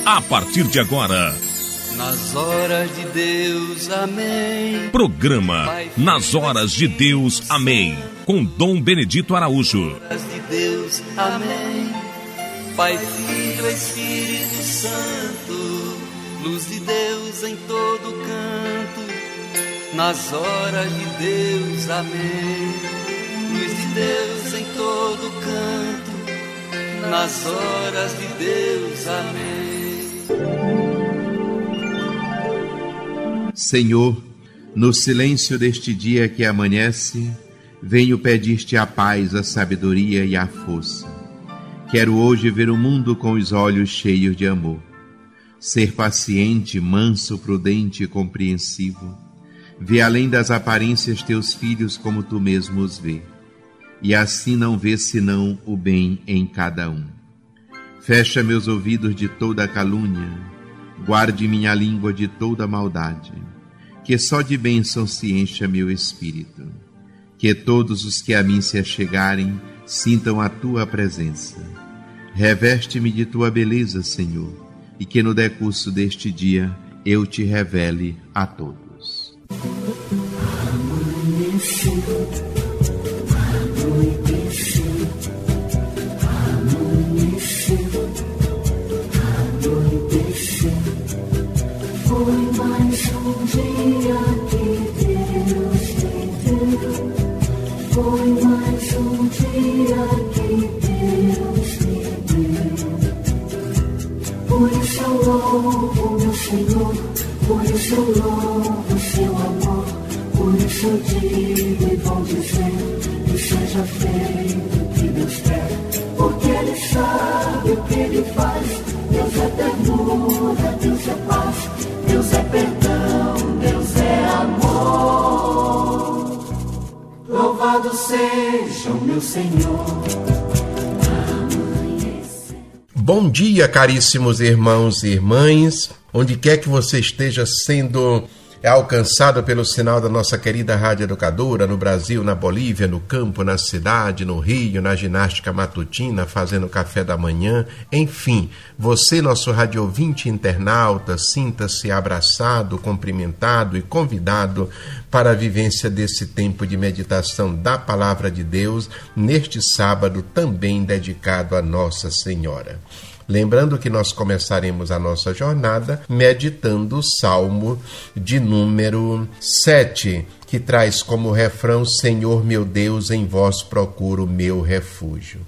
a partir de agora. Nas horas de Deus, amém. Programa Nas Horas de Deus, amém. Com Dom Benedito Araújo. Nas horas de Deus, amém. Pai, Filho, Espírito Santo, luz de Deus em todo canto. Nas horas de Deus, amém. Luz de Deus em todo canto. Nas horas de Deus, amém. Senhor, no silêncio deste dia que amanhece, venho pedir-te a paz, a sabedoria e a força. Quero hoje ver o mundo com os olhos cheios de amor. Ser paciente, manso, prudente e compreensivo. Ver além das aparências teus filhos como tu mesmo os vê. E assim não ver senão o bem em cada um. Fecha meus ouvidos de toda calúnia. Guarde minha língua de toda maldade. Que só de bênção se encha meu espírito. Que todos os que a mim se achegarem sintam a tua presença. Reveste-me de tua beleza, Senhor, e que no decurso deste dia eu te revele a todos. Foi mais um dia que Deus me deu. Foi mais um dia que Deus me deu. Por isso eu louvo meu Senhor, por isso eu louvo seu amor. Por isso eu digo e vou dizer que seja feito o que Deus quer. Porque Ele sabe o que Ele faz. Deus é ternura, Deus é paz. Deus é perdão, Deus é amor. Louvado seja o meu Senhor. Bom dia, caríssimos irmãos e irmãs, onde quer que você esteja sendo alcançado pelo sinal da nossa querida Rádio Educadora, no Brasil, na Bolívia, no campo, na cidade, no Rio, na ginástica matutina, fazendo café da manhã, enfim, você, nosso rádio ouvinte internauta, sinta-se abraçado, cumprimentado e convidado para a vivência desse tempo de meditação da Palavra de Deus, neste sábado também dedicado a Nossa Senhora. Lembrando que nós começaremos a nossa jornada meditando o Salmo de número 7, que traz como refrão: Senhor meu Deus, em vós procuro meu refúgio.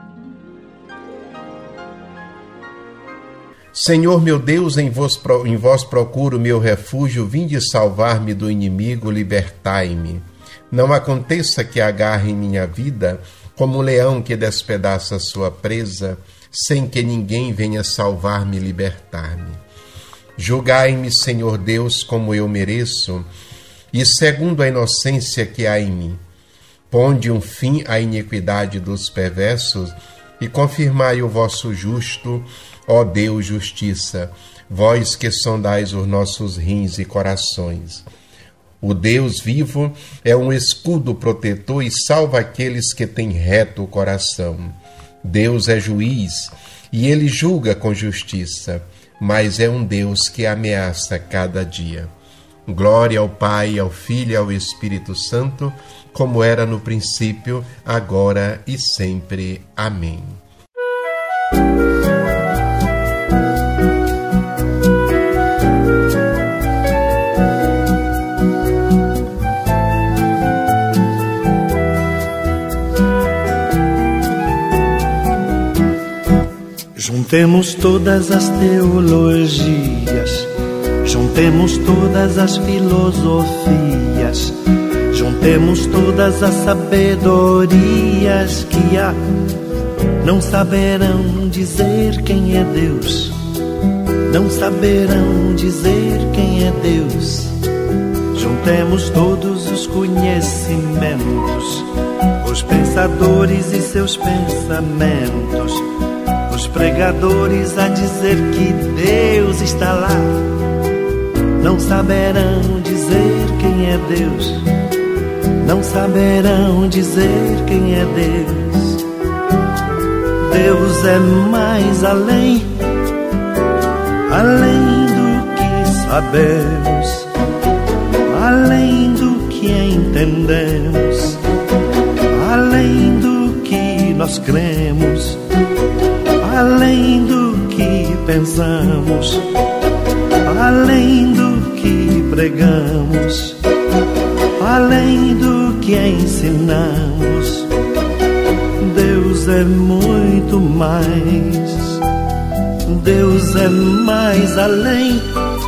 Senhor meu Deus, em vós procuro meu refúgio, vinde salvar-me do inimigo, libertai-me. Não aconteça que agarre minha vida, como um leão que despedaça sua presa, sem que ninguém venha salvar-me e libertar-me. Julgai-me, Senhor Deus, como eu mereço, e segundo a inocência que há em mim. Ponde um fim à iniquidade dos perversos, e confirmai o vosso justo, ó Deus, justiça, vós que sondais os nossos rins e corações. O Deus vivo é um escudo protetor e salva aqueles que têm reto o coração. Deus é juiz e Ele julga com justiça, mas é um Deus que ameaça cada dia. Glória ao Pai, ao Filho e ao Espírito Santo, como era no princípio, agora e sempre. Amém. Juntemos todas as teologias, juntemos todas as filosofias, juntemos todas as sabedorias que há. Não saberão dizer quem é Deus, não saberão dizer quem é Deus. Juntemos todos os conhecimentos, os pensadores e seus pensamentos, os pregadores a dizer que Deus está lá. Não saberão dizer quem é Deus, não saberão dizer quem é Deus. Deus é mais além, além do que sabemos, além do que entendemos, além do que nós cremos, além do que pensamos, além do que pregamos, além do que ensinamos. Deus é muito mais, Deus é mais além,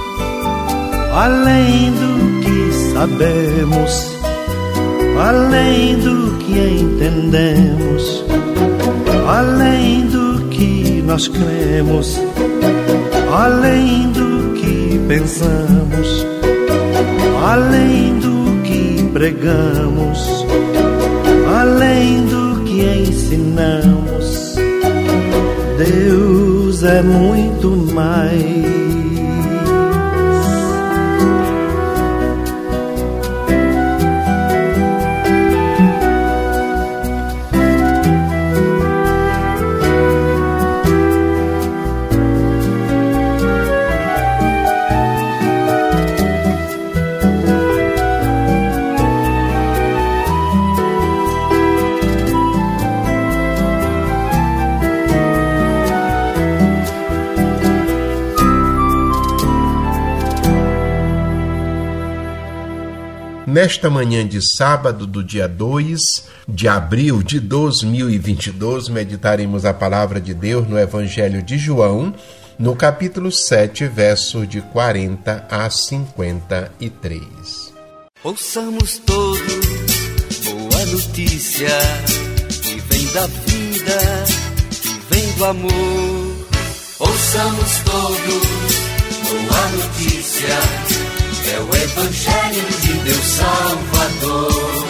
além do que sabemos, além do que entendemos, além do que nós cremos, além do que pensamos, além do que pregamos, além do que ensinamos. Deus é muito mais. Nesta manhã de sábado, do dia 2 de abril de 2022, meditaremos a palavra de Deus no Evangelho de João, no capítulo 7, versos de 40 a 53. Ouçamos todos boa notícia, que vem da vida, que vem do amor. Ouçamos todos boa notícia, é o Evangelho de Deus Salvador.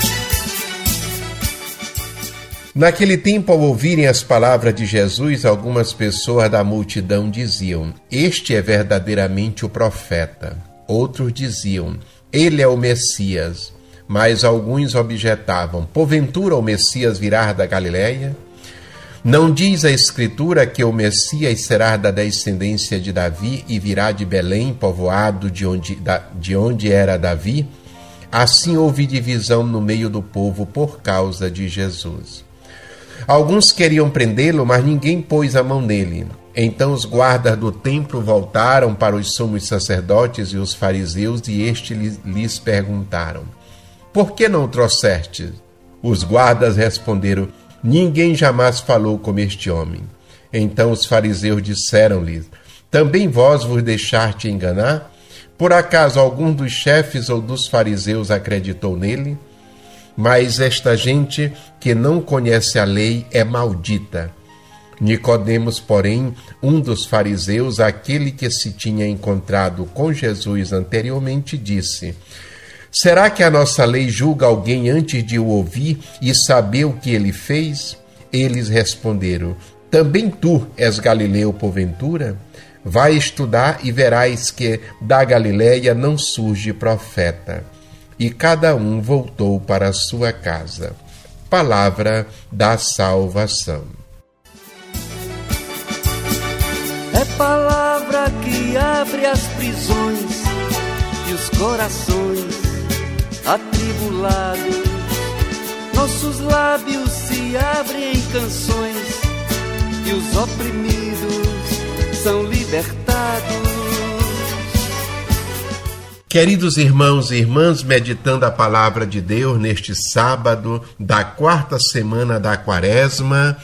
Naquele tempo, ao ouvirem as palavras de Jesus, algumas pessoas da multidão diziam: "Este é verdadeiramente o profeta." Outros diziam: "Ele é o Messias." Mas alguns objetavam: "Porventura o Messias virá da Galileia? Não diz a Escritura que o Messias será da descendência de Davi e virá de Belém, povoado de onde era Davi?" Assim houve divisão no meio do povo por causa de Jesus. Alguns queriam prendê-lo, mas ninguém pôs a mão nele. Então os guardas do templo voltaram para os sumos sacerdotes e os fariseus, e estes lhes perguntaram: "Por que não o trouxestes?" Os guardas responderam: "Ninguém jamais falou como este homem." Então os fariseus disseram-lhes: "Também vós vos deixaste enganar? Por acaso algum dos chefes ou dos fariseus acreditou nele? Mas esta gente que não conhece a lei é maldita." Nicodemos, porém, um dos fariseus, aquele que se tinha encontrado com Jesus anteriormente, disse: "Será que a nossa lei julga alguém antes de o ouvir e saber o que ele fez?" Eles responderam: "Também tu és galileu porventura? Vai estudar e verás que da Galileia não surge profeta." E cada um voltou para a sua casa. Palavra da salvação. É palavra que abre as prisões e os corações atribulados. Nossos lábios se abrem em canções e os oprimidos são libertados. Queridos irmãos e irmãs, meditando a palavra de Deus neste sábado da quarta semana da Quaresma,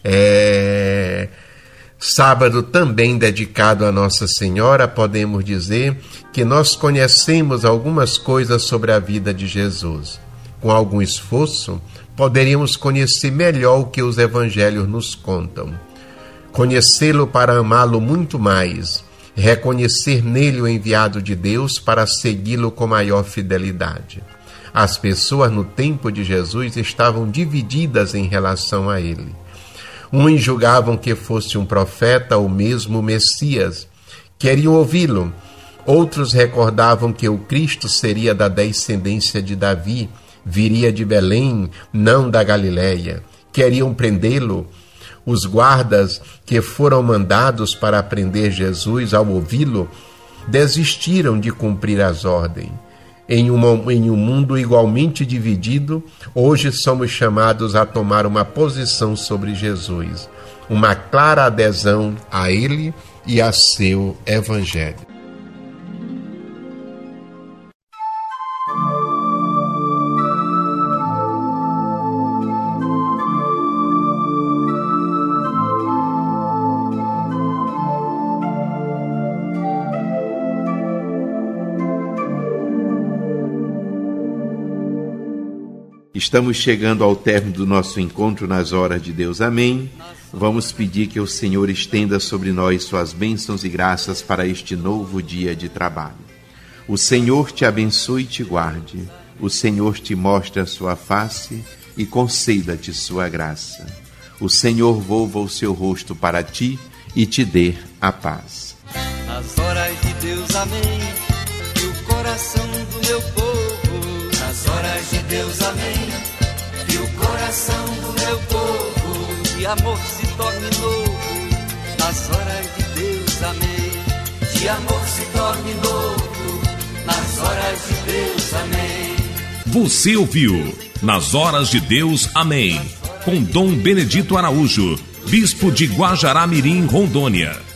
sábado também dedicado a Nossa Senhora, podemos dizer que nós conhecemos algumas coisas sobre a vida de Jesus. Com algum esforço, poderíamos conhecer melhor o que os evangelhos nos contam. Conhecê-lo para amá-lo muito mais. Reconhecer nele o enviado de Deus para segui-lo com maior fidelidade. As pessoas no tempo de Jesus estavam divididas em relação a ele. Uns julgavam que fosse um profeta ou mesmo Messias. Queriam ouvi-lo. Outros recordavam que o Cristo seria da descendência de Davi, viria de Belém, não da Galileia. Queriam prendê-lo. Os guardas que foram mandados para prender Jesus, ao ouvi-lo, desistiram de cumprir as ordens. Em um mundo igualmente dividido, hoje somos chamados a tomar uma posição sobre Jesus, uma clara adesão a Ele e a seu Evangelho. Estamos chegando ao término do nosso encontro nas horas de Deus. Amém. Vamos pedir que o Senhor estenda sobre nós suas bênçãos e graças para este novo dia de trabalho. O Senhor te abençoe e te guarde. O Senhor te mostre a sua face e conceda-te sua graça. O Senhor volva o seu rosto para ti e te dê a paz. Nas horas de Deus, amém. E o coração do meu povo. Nas horas de Deus, amém. E o coração do meu povo, de amor se torne novo. Nas horas de Deus, amém. De amor se torne novo. Nas horas de Deus, amém. Você ouviu Nas Horas de Deus, amém. Com Dom Benedito Araújo, Bispo de Guajará-Mirim, Rondônia.